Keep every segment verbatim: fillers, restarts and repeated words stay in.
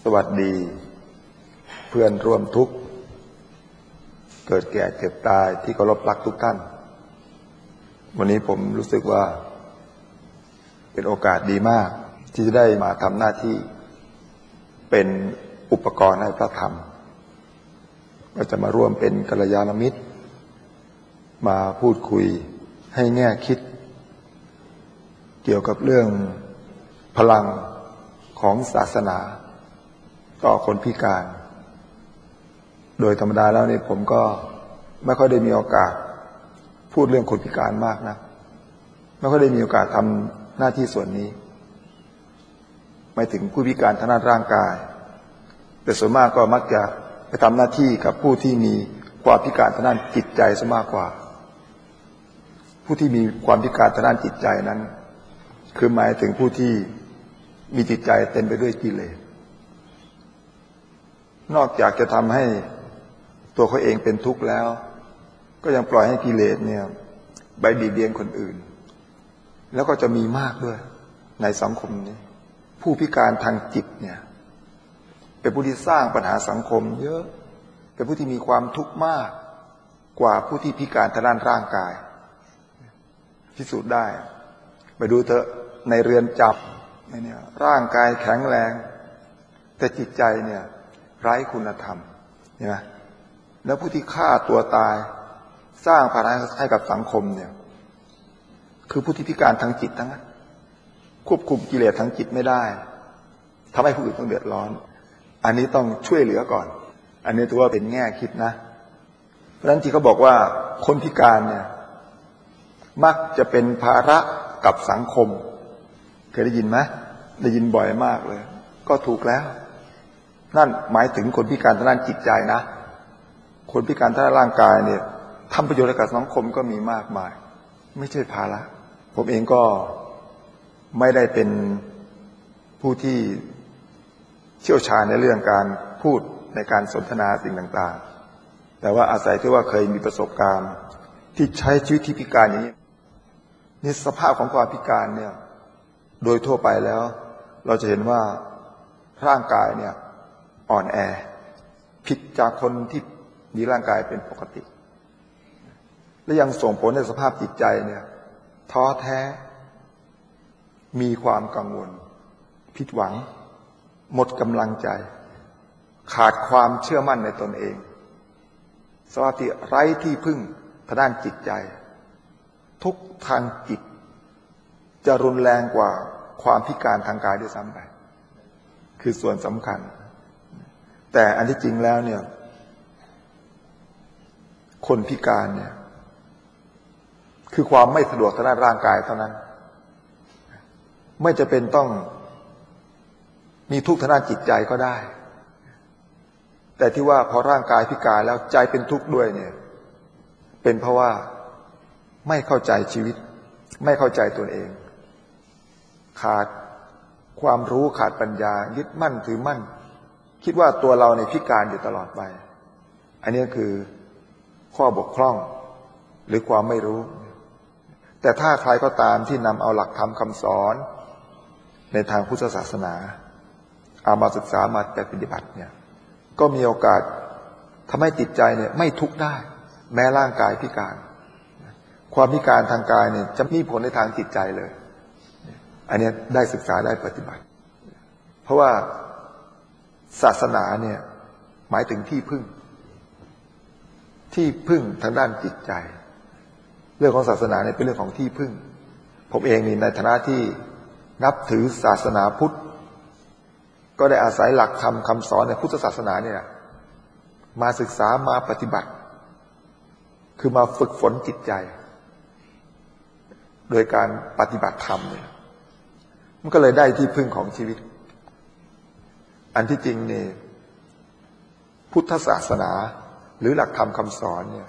สวัสดีเพื่อนร่วมทุกข์เกิดแก่เจ็บตายที่เคารพรักทุกท่านวันนี้ผมรู้สึกว่าเป็นโอกาสดีมากที่จะได้มาทำหน้าที่เป็นอุปกรณ์ให้พระธรรมก็จะมาร่วมเป็นกัลยาณมิตรมาพูดคุยให้แง่คิดเกี่ยวกับเรื่องพลังของศาสนาต่อคนพิการโดยธรรมดาแล้วนี่ผมก็ไม่ค่อยได้มีโอกาสพูดเรื่องคนพิการมากนะไม่ค่อยได้มีโอกาสทำหน้าที่ส่วนนี้ไม่ถึงผู้พิการทางด้านร่างกายแต่ส่วนมากก็มักจะไปทำหน้าที่กับผู้ที่มีความพิการทางด้านจิตใจซะมากกว่าผู้ที่มีความพิการทางด้านจิตใจนั้นคือหมายถึงผู้ที่มีจิตใจเต็มไปด้วยกิเลสนอกจากจะทำให้ตัวเขาเองเป็นทุกข์แล้วก็ยังปล่อยให้กิเลสเนี่ยไปบีบเบียนคนอื่นแล้วก็จะมีมากด้วยในสังคมนี้ผู้พิการทางจิตเนี่ยเป็นผู้ที่สร้างปัญหาสังคมเยอะเป็นผู้ที่มีความทุกข์มากกว่าผู้ที่พิการทางด้านร่างกายพิสูจน์ได้ไปดูเถอะในเรือนจำเนี่ยร่างกายแข็งแรงแต่จิตใจเนี่ยไร้คุณธรรมเห็นไหมแล้วผู้ที่ฆ่าตัวตายสร้างภาระให้กับสังคมเนี่ยคือผู้ที่พิการทางจิตทั้งนั้นควบคุมกิเลสทางจิตไม่ได้ทำให้ผู้อื่นต้องเดือดร้อนอันนี้ต้องช่วยเหลือก่อนอันนี้ถือว่าเป็นแง่คิดนะเพราะฉะนั้นที่เขาบอกว่าคนพิการเนี่ยมักจะเป็นภาระกับสังคมเคยได้ยินไหมได้ยินบ่อยมากเลยก็ถูกแล้วนั่นหมายถึงคนพิการทางด้านจิตใจนะคนพิการทางด้านร่างกายเนี่ยทำประโยชน์ให้กับสังคมก็มีมากมายไม่ใช่ภาระผมเองก็ไม่ได้เป็นผู้ที่เชี่ยวชาญในเรื่องการพูดในการสนทนาสิ่งต่างๆแต่ว่าอาศัยที่ว่าเคยมีประสบการณ์ที่ใช้ชีวิตที่พิการอย่างนี้นี่สภาพของความพิการเนี่ยโดยทั่วไปแล้วเราจะเห็นว่าร่างกายเนี่ยอ่อนแอผิดจากคนที่มีร่างกายเป็นปกติและยังส่งผลในสภาพจิตใจเนี่ยท้อแท้มีความกังวลผิดหวังหมดกำลังใจขาดความเชื่อมั่นในตนเองสภาพที่ไร้ที่พึ่งทางด้านจิตใจทุกทางจิตจะรุนแรงกว่าความพิการทางกายด้วยซ้ำไปคือส่วนสำคัญแต่อันที่จริงแล้วเนี่ยคนพิการเนี่ยคือความไม่สะดวกทางด้านร่างกายเท่านั้นไม่จะเป็นต้องมีทุกข์ทางด้านจิตใจก็ได้แต่ที่ว่าพอร่างกายพิการแล้วใจเป็นทุกข์ด้วยเนี่ยเป็นเพราะว่าไม่เข้าใจชีวิตไม่เข้าใจตนเองขาดความรู้ขาดปัญญายึดมั่นถือมั่นคิดว่าตัวเราในพิการอยู่ตลอดไปอันนี้คือข้อบกพร่องหรือความไม่รู้แต่ถ้าใครก็ตามที่นำเอาหลักธรรมคำสอนในทางพุทธศาสนาเอามาศึกษามาปฏิบัติเนี่ยก็มีโอกาสทำให้จิตใจเนี่ยไม่ทุกข์ได้แม้ร่างกายพิการความพิการทางกายเนี่ยจะมีผลในทางจิตใจเลยอันนี้ได้ศึกษาได้ปฏิบัติเพราะว่าศาสนาเนี่ยหมายถึงที่พึ่งที่พึ่งทางด้านจิตใจเรื่องของศาสนาเนี่ยเป็นเรื่องของที่พึ่งผมเองนี่ในฐานะที่นับถือศาสนาพุทธก็ได้อาศัยหลักธรรมคำสอนในพุทธศาสนาเนี่ยมาศึกษามาปฏิบัติคือมาฝึกฝนจิตใจโดยการปฏิบัติธรรมเนี่ยมันก็เลยได้ที่พึ่งของชีวิตอันที่จริงนี่พุทธศาสนาหรือหลักธรรมคำสอนเนี่ย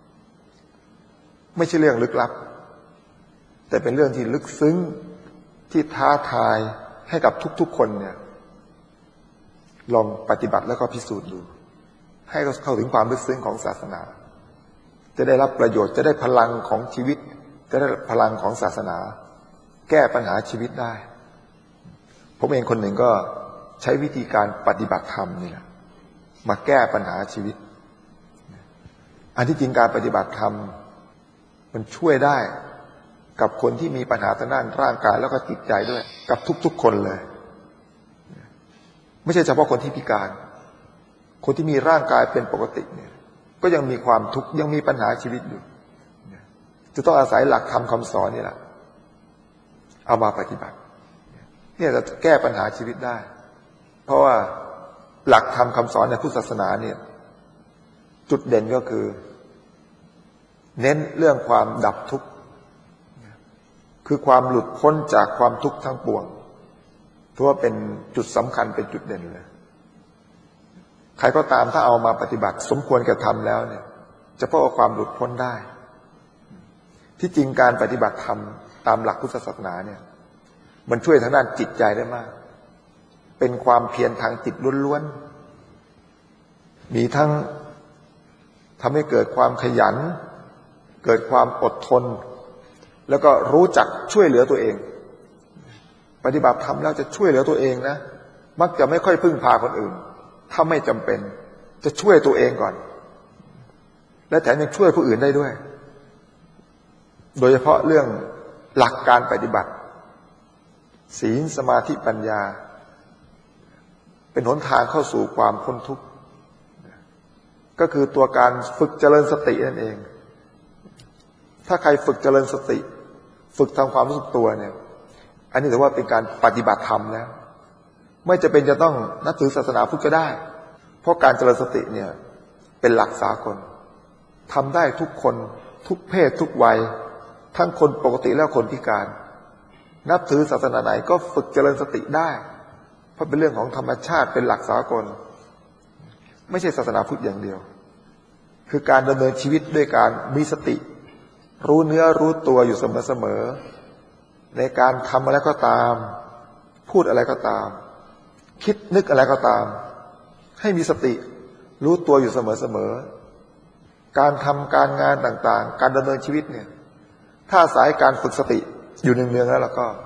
ไม่ใช่เรื่องลึกลับแต่เป็นเรื่องที่ลึกซึ้งที่ท้าทายให้กับทุกๆคนเนี่ยลองปฏิบัติแล้วก็พิสูจน์ดูให้เข้าถึงความลึกซึ้งของศาสนาจะได้รับประโยชน์จะได้พลังของชีวิตจะได้พลังของศาสนาแก้ปัญหาชีวิตได้ผมเองคนหนึ่งก็ใช้วิธีการปฏิบัติธรรมนี่แหละมาแก้ปัญหาชีวิตอันที่จริงการปฏิบัติธรรมมันช่วยได้กับคนที่มีปัญหาทางด้านร่างกายแล้วก็จิตใจด้วยกับทุกๆคนเลยไม่ใช่เฉพาะคนที่พิการคนที่มีร่างกายเป็นปกติเนี่ยก็ยังมีความทุกข์ยังมีปัญหาชีวิตอยู่จะต้องอาศัยหลักธรรมคำสอนนี่แหละเอามาปฏิบัติเนี่ยจะแก้ปัญหาชีวิตได้เพราะว่าหลักธรรมคำสอนในพุทธศาสนาเนี่ยจุดเด่นก็คือเน้นเรื่องความดับทุกข์คือความหลุดพ้นจากความทุกข์ทั้งปวงถือว่าเป็นจุดสำคัญเป็นจุดเด่นเลยใครก็ตามถ้าเอามาปฏิบัติสมควรแก่ธรรมแล้วเนี่ยจะพบความหลุดพ้นได้ที่จริงการปฏิบัติธรรมตามหลักพุทธศาสนาเนี่ยมันช่วยทางด้านจิตใจได้มากเป็นความเพียรทางจิตล้วนๆมีทั้งทำให้เกิดความขยันเกิดความอดทนแล้วก็รู้จักช่วยเหลือตัวเองปฏิบัติธรรมแล้วจะช่วยเหลือตัวเองนะมักจะไม่ค่อยพึ่งพาคนอื่นถ้าไม่จำเป็นจะช่วยตัวเองก่อนและแถมยังช่วยผู้อื่นได้ด้วยโดยเฉพาะเรื่องหลักการปฏิบัติศีลสมาธิปัญญาเป็นหนทางเข้าสู่ความพ้นทุกข์ก็คือตัวการฝึกเจริญสตินั่นเองถ้าใครฝึกเจริญสติฝึกทำความรู้สึกตัวเนี่ยอันนี้ถือว่าเป็นการปฏิบัติธรรมแล้วไม่จะเป็นจะต้องนับถือศาสนาพุทธก็ได้เพราะการเจริญสติเนี่ยเป็นหลักสากลทำได้ทุกคนทุกเพศทุกวัยทั้งคนปกติและคนพิการนับถือศาสนาไหนก็ฝึกเจริญสติได้เพราะเป็นเรื่องของธรรมชาติเป็นหลักสากลไม่ใช่ศาสนาพุทธอย่างเดียวคือการดำเนินชีวิตด้วยการมีสติรู้เนื้อรู้ตัวอยู่เสมอๆในการทำอะไรก็ตามพูดอะไรก็ตามคิดนึกอะไรก็ตามให้มีสติรู้ตัวอยู่เสมอๆการทำการงานต่างๆการดำเนินชีวิตเนี่ยถ้าอาศัยการฝึกสติอยู่เนืองๆแล้วเราก็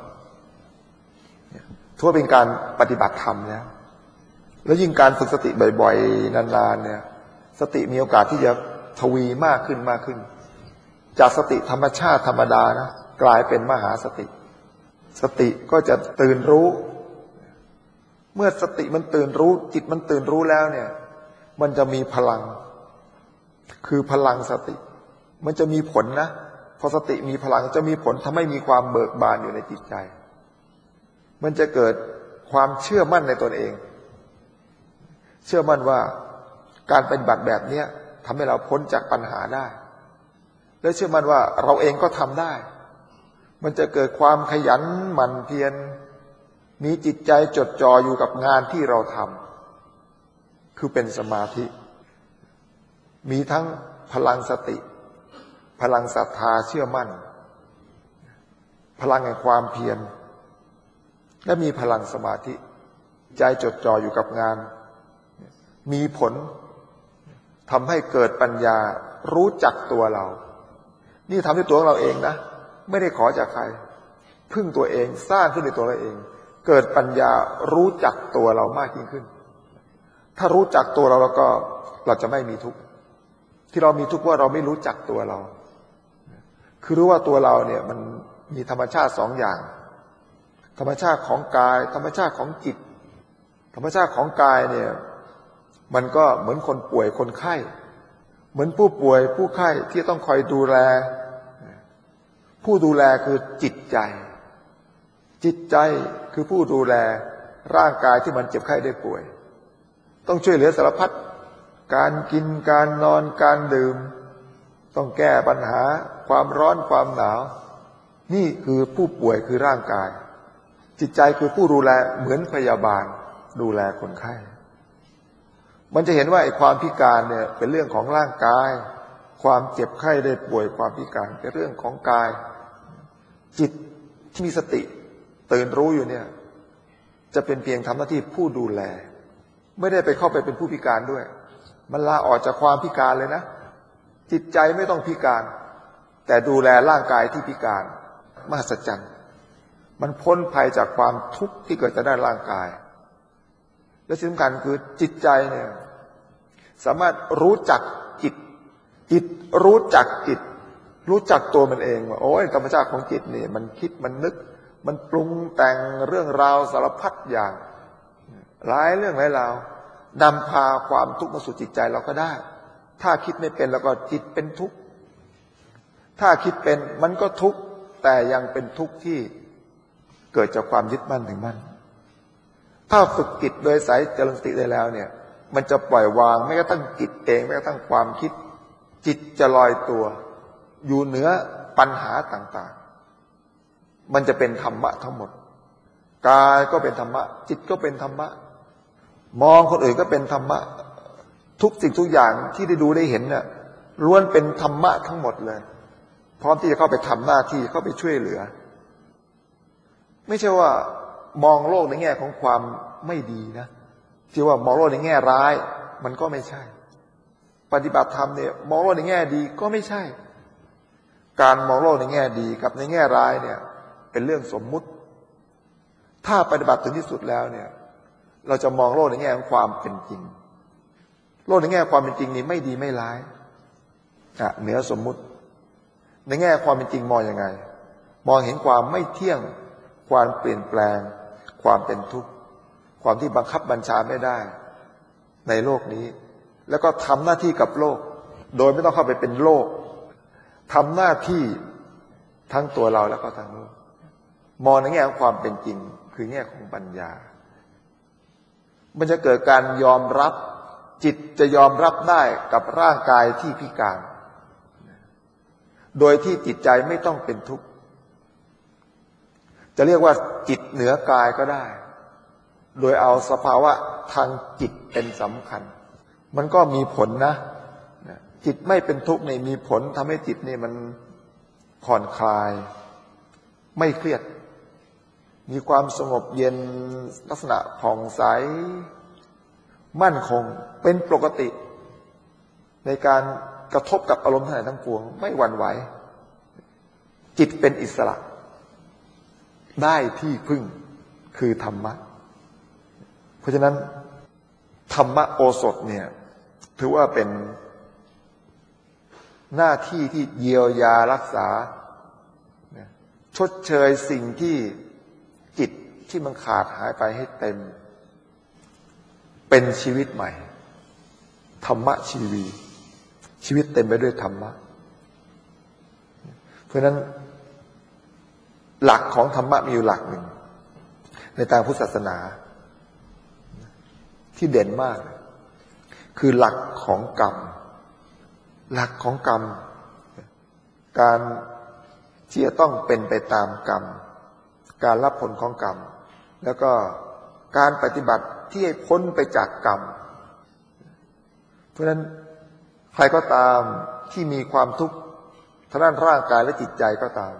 ถือว่าเป็นการปฏิบัติธรรมแล้วแล้วยิ่งการฝึกสติบ่อยๆนานๆเนี่ยสติมีโอกาสที่จะทวีมากขึ้นมากขึ้นจากสติธรรมชาติธรรมดานะกลายเป็นมหาสติสติก็จะตื่นรู้เมื่อสติมันตื่นรู้จิตมันตื่นรู้แล้วเนี่ยมันจะมีพลังคือพลังสติมันจะมีผลนะพอสติมีพลังจะมีผลทำให้มีความเบิกบานอยู่ในจิตใจมันจะเกิดความเชื่อมั่นในตนเองเชื่อมั่นว่าการปฏิบัติแบบนี้ทำให้เราพ้นจากปัญหาได้และเชื่อมั่นว่าเราเองก็ทำได้มันจะเกิดความขยันหมั่นเพียรมีจิตใจจดจ่ออยู่กับงานที่เราทำคือเป็นสมาธิมีทั้งพลังสติพลังศรัทธาเชื่อมั่นพลังแห่งความเพียรและมีพลังสมาธิใจจดจ่ออยู่กับงานมีผลทำให้เกิดปัญญารู้จักตัวเรานี่ทำด้วยตัวของเราเองนะไม่ได้ขอจากใครพึ่งตัวเองสร้างขึ้นในตัวเราเองเกิดปัญญารู้จักตัวเรามากยิ่งขึ้นถ้ารู้จักตัวเราแล้วก็เราจะไม่มีทุกข์ที่เรามีทุกข์เพราะเราไม่รู้จักตัวเราคือรู้ว่าตัวเราเนี่ยมันมีธรรมชาติสองอย่างธรรมชาติของกายธรรมชาติของจิตธรรมชาติของกายเนี่ยมันก็เหมือนคนป่วยคนไข้เหมือนผู้ป่วยผู้ไข้ที่ต้องคอยดูแลผู้ดูแลคือจิตใจจิตใจคือผู้ดูแลร่างกายที่มันเจ็บไข้ได้ป่วยต้องช่วยเหลือสารพัดการกินการนอนการดื่มต้องแก้ปัญหาความร้อนความหนาวนี่คือผู้ป่วยคือร่างกายจิตใจคือผู้ดูแลเหมือนพยาบาลดูแลคนไข้มันจะเห็นว่าไอ้ความพิการเนี่ยเป็นเรื่องของร่างกายความเจ็บไข้ได้ป่วยความพิการเป็นเรื่องของกายจิตที่มีสติตื่นรู้อยู่เนี่ยจะเป็นเพียงทำหน้าที่ผู้ดูแลไม่ได้ไปเข้าไปเป็นผู้พิการด้วยมันลาออกจากความพิการเลยนะจิตใจไม่ต้องพิการแต่ดูแลร่างกายที่พิการมหัศจรรย์มันพ้นภัยจากความทุกข์ที่เกิดจากด้านร่างกายและสิ่งสำคัญคือจิตใจเนี่ยสามารถรู้จักจิตจิตรู้จักจิตรู้จักตัวมันเองว่าโอ้ยธรรมชาติของจิตนี่มันคิดมันนึกมันปรุงแต่งเรื่องราวสารพัดอย่างหลายเรื่องหลายราว นำพาความทุกข์มาสู่จิตใจเราก็ได้ ถ้าคิดไม่เป็นแล้วก็จิตเป็นทุกข์ถ้าคิดเป็นมันก็ทุกข์แต่ยังเป็นทุกข์ที่เกิดจากความยึดมั่นถึงมั่นถ้าฝึกจิตโดยสายเจริญสติได้แล้วเนี่ยมันจะปล่อยวางไม่กระทั่งจิตเองไม่กระทั่งความคิดจิตจะลอยตัวอยู่เหนือปัญหาต่างๆมันจะเป็นธรรมะทั้งหมดกายก็เป็นธรรมะจิตก็เป็นธรรมะมองคนอื่นก็เป็นธรรมะทุกสิ่งทุกอย่างที่ได้ดูได้เห็นเนี่ยล้วนเป็นธรรมะทั้งหมดเลยพร้อมที่จะเข้าไปทำหน้าที่เข้าไปช่วยเหลือไม่ใช่ว่ามองโลกในแง่ของความไม่ดีนะที่ว่ามองโลกในแง่ร้ายมันก็ไม่ใช่ปฏิบัติธรรมเนี่ยมองโลกในแง่ดีก็ไม่ใช่การมองโลกในแง่ดีกับในแง่ร้ายเนี่ยเป็นเรื่องสมมุติถ้าปฏิบัติถึงที่สุดแล้วเนี่ยเราจะมองโลกในแง่ของความเป็นจริงโลกในแง่ความเป็นจริงนี่ไม่ดีไม่ร้ายอ่ะเหนือสมมุติในแง่ความเป็นจริงมองยังไงมองเห็นความไม่เที่ยงความเปลี่ยนแปลงความเป็นทุกข์ความที่บังคับบัญชาไม่ได้ในโลกนี้แล้วก็ทำหน้าที่กับโลกโดยไม่ต้องเข้าไปเป็นโลกทำหน้าที่ทั้งตัวเราแล้วก็ทั้งโลกมองในแง่ของความเป็นจริงคือแง่ของปัญญามันจะเกิดการยอมรับจิตจะยอมรับได้กับร่างกายที่พิการโดยที่จิตใจไม่ต้องเป็นทุกข์จะเรียกว่าจิตเหนือกายก็ได้โดยเอาสภาวะทางจิตเป็นสำคัญมันก็มีผลนะจิตไม่เป็นทุกข์นี่มีผลทำให้จิตนี่มันผ่อนคลายไม่เครียดมีความสงบเย็นลักษณะผ่องใสมั่นคงเป็นปกติในการกระทบกับอารมณ์ทั้งหลายทั้งปวงไม่หวั่นไหวจิตเป็นอิสระได้ที่พึ่งคือธรรมะเพราะฉะนั้นธรรมะโอสถเนี่ยถือว่าเป็นหน้าที่ที่เยียวยารักษาชดเชยสิ่งที่จิตที่มันขาดหายไปให้เต็มเป็นชีวิตใหม่ธรรมะชีวีชีวิตเต็มไปด้วยธรรมะเพราะฉะนั้นหลักของธรรมะมีอยู่หลักหนึ่งในทางพุทธศาสนาที่เด่นมากคือหลักของกรรมหลักของกรรมการที่จะต้องเป็นไปตามกรรมการรับผลของกรรมแล้วก็การปฏิบัติที่ให้พ้นไปจากกรรมเพราะฉะนั้นใครก็ตามที่มีความทุกข์ทางด้านร่างกายและจิตใจก็ตาม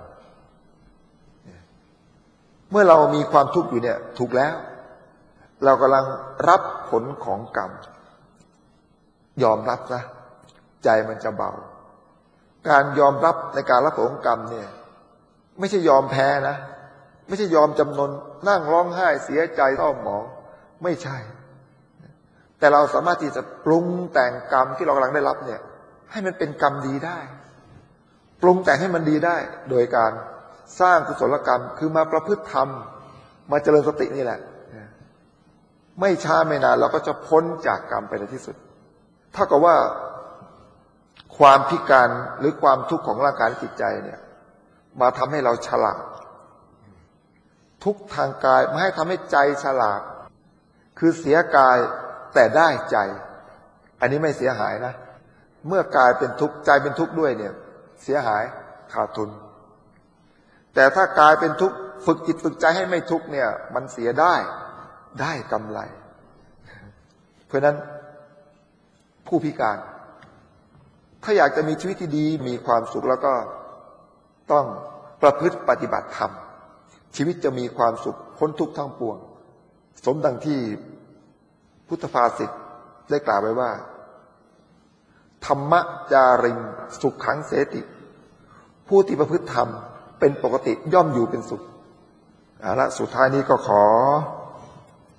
เมื่อเรามีความทุกข์อยู่เนี่ยถูกแล้วเรากำลังรับผลของกรรมยอมรับนะใจมันจะเบาการยอมรับในการรับผลของกรรมเนี่ยไม่ใช่ยอมแพ้นะไม่ใช่ยอมจำนนนั่งร้องไห้เสียใจเศร้าหมองไม่ใช่แต่เราสามารถที่จะปรุงแต่งกรรมที่เรากำลังได้รับเนี่ยให้มันเป็นกรรมดีได้ปรุงแต่งให้มันดีได้โดยการสร้างกุศลกรรมคือมาประพฤติธรรมมาเจริญสตินี่แหละไม่ช้าไม่นานเราก็จะพ้นจากกรรมไปในที่สุดเท่ากับว่าความพิการหรือความทุกข์ของร่างกายและจิตใจเนี่ยมาทำให้เราฉลาดทุกทางกายมาให้ทำให้ใจฉลาดคือเสียกายแต่ได้ใจอันนี้ไม่เสียหายนะเมื่อกายเป็นทุกข์ใจเป็นทุกข์ด้วยเนี่ยเสียหายขาดทุนแต่ถ้ากายเป็นทุกข์ฝึกจิตฝึกใจให้ไม่ทุกข์เนี่ยมันเสียได้ได้กำไรเพราะนั้นผู้พิการถ้าอยากจะมีชีวิตที่ดีมีความสุขแล้วก็ต้องประพฤติปฏิบัติธรรมชีวิตจะมีความสุขพ้นทุกข์ทั้งปวงสมดังที่พุทธภาษิตได้กล่าวไว้ว่าธรรมจาริงสุขขังเสติผู้ที่ประพฤติธรรมเป็นปกติย่อมอยู่เป็นสุขเอาละสุดท้ายนี้ก็ขอ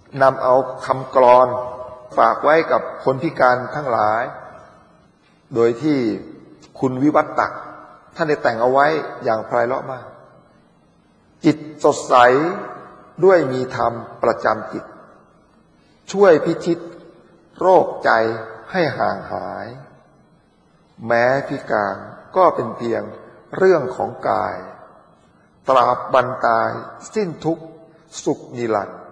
นำเอาคำกลอนฝากไว้กับคนพิการทั้งหลายโดยที่คุณวิวัฒน์ตักท่านได้แต่งเอาไว้อย่างไพเราะมากจิตสดใสด้วยมีธรรมประจำจิตช่วยพิชิตโรคใจให้ห่างหายแม้พิการก็เป็นเพียงเรื่องของกายตราบบันตายสิ้นทุกข์สุขนิรันดร์